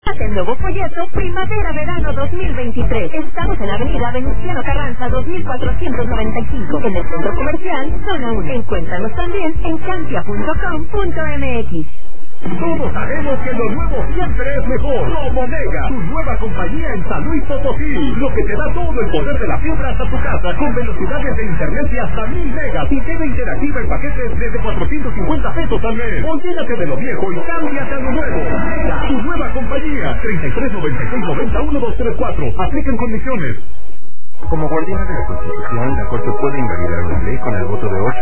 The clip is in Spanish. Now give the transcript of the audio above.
El nuevo folleto Primavera-Verano 2023. Estamos en la avenida Venustiano Carranza 2495, en el Centro Comercial Zona 1. Encuéntranos también en campia.com.mx. Todos sabemos que lo nuevo siempre es mejor. Promomega, tu nueva compañía en San Luis Potosí, lo que te da todo el poder de la fibra hasta tu casa, con velocidades de internet de hasta 1000 megas y TV interactiva en paquetes desde 450 pesos al mes. Olvídate de lo viejo y cámbiate a lo nuevo. Mega, tu nueva compañía. 3396901234. Aplican condiciones. Como guardiana de la Constitución, la Corte puede invalidar una ley con el voto de 8